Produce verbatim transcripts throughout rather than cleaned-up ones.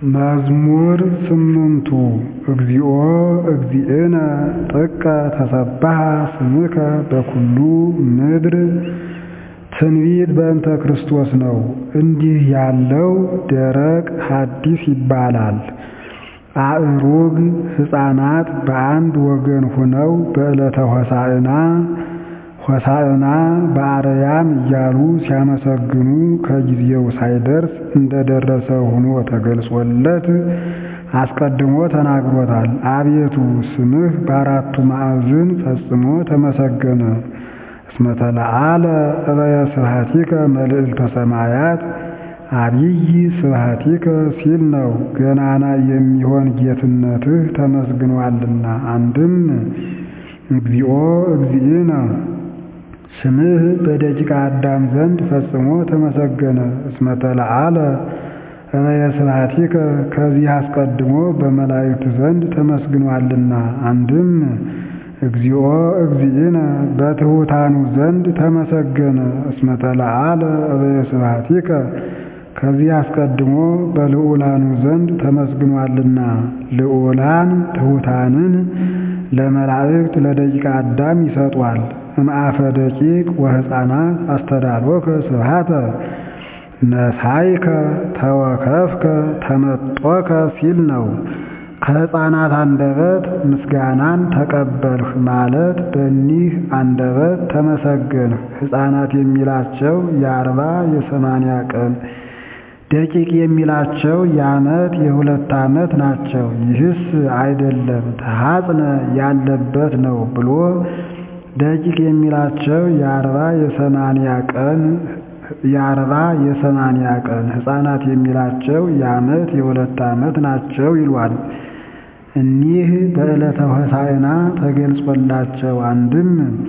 መዝሙር ስምንቱ እግዚኦ እግዚእነ ጥቀ ተሰብሐ ስምከ በኩሉ ምድር ትንቢት በእንተ ክርስቶስ ነው። እንዲህ ያለው ደረቅ ሐዲስ ይባላል። አእሩግ ሕፃናት በአንድ ወገን ሆነው በዕለተ ሆሳዕና ሆሳዕና በአርያም እያሉ ሲያመሰግኑ ከጊዜው ሳይደርስ እንደደረሰ ሆኖ ተገልጾለት አስቀድሞ ተናግሮታል። አቤቱ ስምህ በአራቱ ማዕዝን ፈጽሞ ተመሰገነ። እስመ ተለዓለ እበየ ስብሐቲከ መልዕልተ ሰማያት አብይ ስብሐቲከ ሲል ነው። ገናና የሚሆን ጌትነትህ ተመስግኗልና። አንድም እግዚኦ እግዚእነ ስምህ በደቂቀ አዳም ዘንድ ፈጽሞ ተመሰገነ። እስመ ተለዓለ እበየ ስብሐቲከ ከዚህ አስቀድሞ በመላእክት ዘንድ ተመስግኗልና። አንድም እግዚኦ እግዚእነ በትሑታኑ ዘንድ ተመሰገነ። እስመ ተለዓለ እበየ ስብሐቲከ ከዚህ አስቀድሞ በልዑላኑ ዘንድ ተመስግኗልና። ልዑላን ትሑታንን ለመላእክት ለደቂቀ አዳም ይሰጧል። እምአፈ ደቂቅ ወሕፃናት አስተዳሎከ ስብሐተ ነሳይከ ተወከፍከ ተመጦከ ሲል ነው። ከሕፃናት አንደበት ምስጋናን ተቀበልህ ማለት በእኒህ አንደበት ተመሰገንህ። ሕፃናት የሚላቸው የአርባ የሰማንያ ቀን ደቂቅ የሚላቸው የዓመት የሁለት ዓመት ናቸው። ይህስ አይደለም ተሐጽነ ያለበት ነው ብሎ ደቂቅ የሚላቸው የአርባ የሰማንያ ቀን የአርባ የሰማንያ ቀን ሕፃናት የሚላቸው የዓመት የሁለት ዓመት ናቸው ይሏል። እኒህ በዕለተ ሆሳዕና ተገልጾላቸው አንድም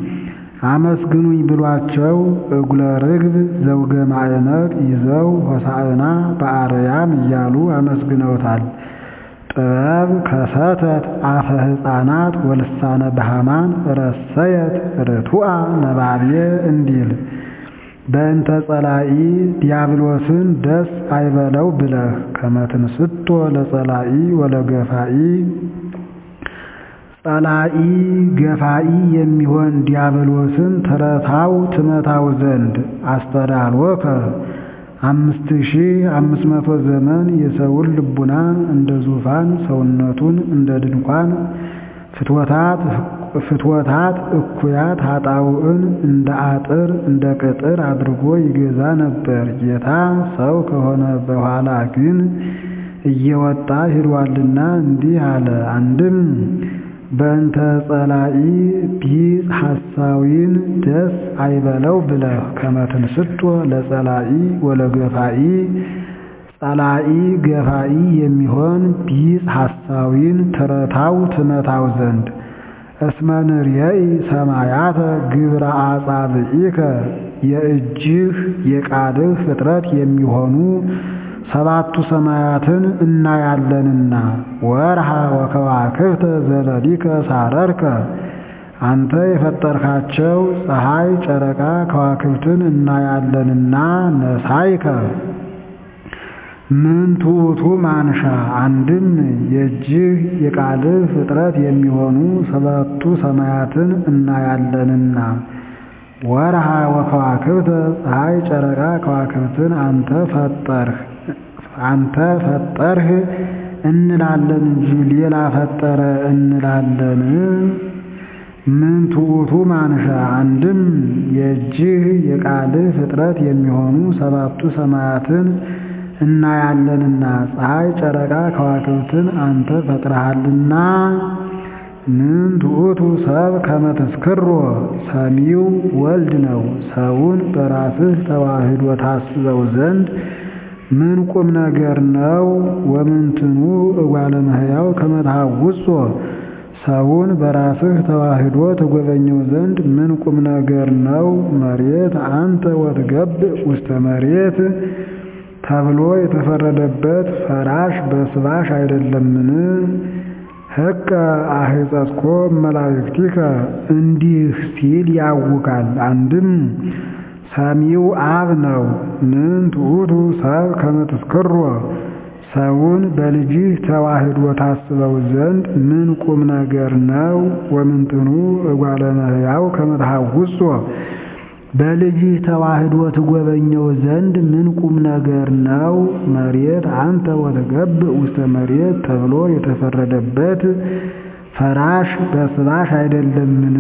አመስግኑኝ ብሏቸው እጉለ ርግብ ዘውገ ማዕነቅ ይዘው ሆሳዕና በአርያም እያሉ አመስግነውታል። ጥበብ ከሰተት አፈ ሕፃናት ወልሳነ በሃማን ረሰየት ርቱዐ ነባብየ እንዲል በእንተ ጸላኢ ዲያብሎስን ደስ አይበለው ብለህ ከመ ትንስቶ ለጸላኢ ወለገፋኢ ጸላኢ ገፋኢ የሚሆን ዲያብሎስን ትረታው ትመታው ዘንድ አስተዳሎከ አምስት ሺህ አምስት መቶ ዘመን የሰውን ልቡና እንደ ዙፋን ሰውነቱን እንደ ድንኳን ፍትወታት ፍትወታት እኩያት ኃጣውዕን እንደ አጥር እንደ ቅጥር አድርጎ ይገዛ ነበር። ጌታ ሰው ከሆነ በኋላ ግን እየወጣ ሄዷልና እንዲህ አለ። አንድም በእንተ ጸላኢ ቢጽ ሐሳዊን ደስ አይበለው ብለህ ከመ ትንስቶ ለጸላኢ ወለገፋኢ ጸላኢ ገፋኢ የሚሆን ቢጽ ሐሳዊን ትረታው ትመታው ዘንድ እስመ ንርየኢ ሰማያተ ግብረ አጻብዒከ የእጅህ የቃልህ ፍጥረት የሚሆኑ ሰባቱ ሰማያትን እናያለንና። ወርሃ ወከዋክብተ ዘለሊከ ሳረርከ አንተ የፈጠርካቸው ፀሐይ ጨረቃ ከዋክብትን እናያለንና። ነሳይከ ምን ትዑቱ ማንሻ አንድም የእጅህ የቃልህ ፍጥረት የሚሆኑ ሰባቱ ሰማያትን እናያለንና። ወርሃ ወከዋክብተ ፀሐይ ጨረቃ ከዋክብትን አንተ ፈጠርህ አንተ ፈጠርህ እንላለን እንጂ ሌላ ፈጠረ እንላለን? ምን ትዑቱ ማንሻ አንድም የእጅህ የቃልህ ፍጥረት የሚሆኑ ሰባቱ ሰማያትን እናያለንና ፀሐይ ጨረቃ ከዋክብትን አንተ ፈጥረሃልና። ምን ትዑቱ ሰብ ከመ ትስክሮ ሰሚው ወልድ ነው። ሰውን በራስህ ተዋህዶ ታስበው ዘንድ ምን ቁም ነገር ነው? ወምንትኑ እጓለ እመሕያው ከመ ትሐውጾ ሰውን በራስህ ተዋህዶ ተጎበኘው ዘንድ ምን ቁም ነገር ነው? መሬት አንተ ወትገብእ ውስተ መሬት ተብሎ የተፈረደበት ፈራሽ በስባሽ አይደለምን? ሕቀ አሕፀትኮ መላእክቲከ እንዲህ ሲል ያውቃል። አንድም ሰሚው አብ ነው። ምን ትዑቱ ሰብ ከመ ትስክሮ ሰውን በልጅህ ተዋህዶ ታስበው ዘንድ ምን ቁም ነገር ነው? ወምንትኑ እጓለ እመሕያው ከመ ተሐውጾ በልጅህ ተዋህዶ ትጎበኘው ዘንድ ምን ቁም ነገር ነው? መሬት አንተ ወትገብእ ውስተ መሬት ተብሎ የተፈረደበት ፈራሽ በስባሽ አይደለምን?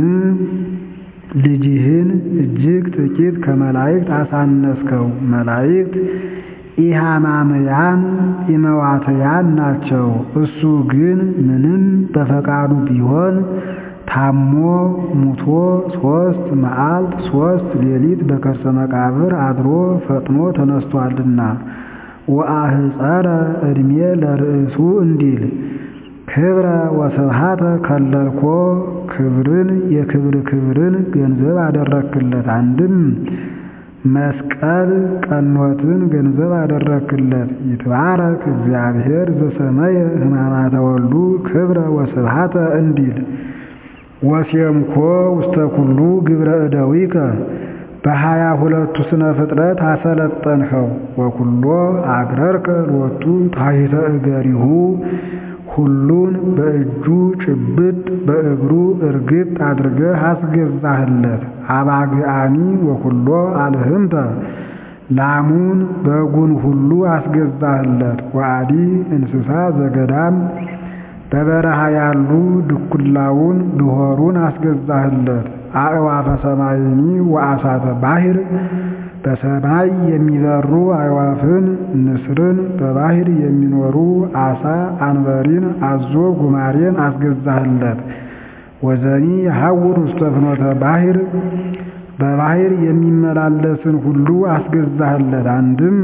ልጅህን እጅግ ጥቂት ከመላእክት አሳነስከው። መላእክት ኢሃማምያን ኢመዋትያን ናቸው። እሱ ግን ምንም በፈቃዱ ቢሆን ታሞ ሙቶ ሶስት መዓልት ሶስት ሌሊት በከርሰ መቃብር አድሮ ፈጥኖ ተነስቷልና ወአህፀረ ዕድሜ ለርእሱ እንዲል ክብረ ወስብሐተ ከለልኮ ክብርን የክብር ክብርን ገንዘብ አደረክለት። አንድም መስቀል ቀኖትን ገንዘብ አደረክለት። ይትባረክ እግዚአብሔር ዘሰመየ ሕማማተ ወልዱ ክብረ ወስብሐተ እንዲል ወሴምኮ ውስተ ኩሉ ግብረ እደዊከ በሀያ ሁለቱ ስነ ፍጥረት አሰለጠንኸው። ወኩሎ አግረርከ ሎቱ ታሕተ እገሪሁ ሁሉን በእጁ ጭብጥ በእግሩ እርግጥ አድርገህ አስገዛህለት። አባግአኒ ወኩሎ አልህምተ ላሙን በጉን ሁሉ አስገዛህለት። ወአዲ እንስሳ ዘገዳም በበረሃ ያሉ ድኩላውን ድሆሩን አስገዛህለት። አዕዋፈ ሰማይኒ ወአሳተ ባሕር በሰማይ የሚበሩ አዕዋፍን ንስርን በባሕር የሚኖሩ አሳ አንበሪን አዞ ጉማሬን አስገዛህለት። ወዘኒ የሐውር ውስተ ፍኖተ ባሕር በባሕር የሚመላለስን ሁሉ አስገዛህለት። አንድም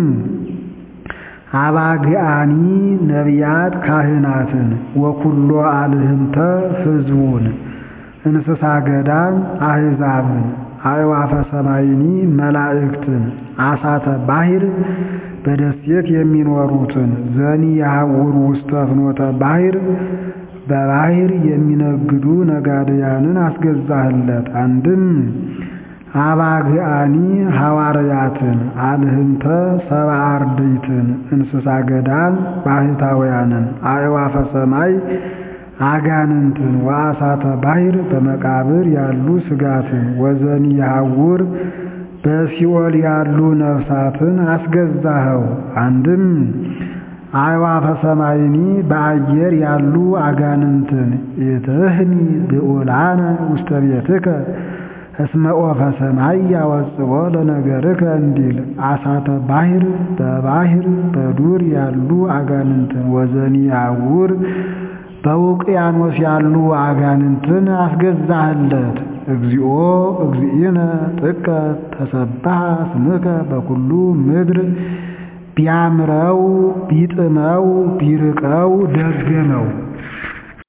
አባግአኒ ነቢያት ካህናትን ወኩሎ አልህምተ ሕዝቡን እንስሳ ገዳም አሕዛብን አዕዋፈ ሰማይኒ መላእክትን አሳተ ባሕር በደሴት የሚኖሩትን ዘኒ የሐውር ውስተ ፍኖተ ባሕር በባሕር የሚነግዱ ነጋድያንን አስገዛህለት። አንድም አባግአኒ ሐዋርያትን አልህምተ ሰብአ አርድእትን እንስሳ ገዳም ባሕታውያንን አዕዋፈ ሰማይ አጋንንትን ወአሳተ ባሕር በመቃብር ያሉ ስጋትን ወዘኒ የሐውር በሲኦል ያሉ ነፍሳትን አስገዛኸው። አንድም አዕዋፈ ሰማይኒ በአየር ያሉ አጋንንትን ኢትሕኒ ብዑላነ ውስተ ቤትከ እስመ ኦፈ ሰማይ ያወጽኦ ለነገርከ እንዲል አሳተ ባሕር በባሕር በዱር ያሉ አጋንንትን ወዘኒ የሐውር በውቅያኖስ ያሉ አጋንንትን አስገዛህለት። እግዚኦ እግዚእነ ጥቀ ተሰብሐ ስምከ በኩሉ ምድር ቢያምረው ቢጥመው ቢርቀው ደገመው።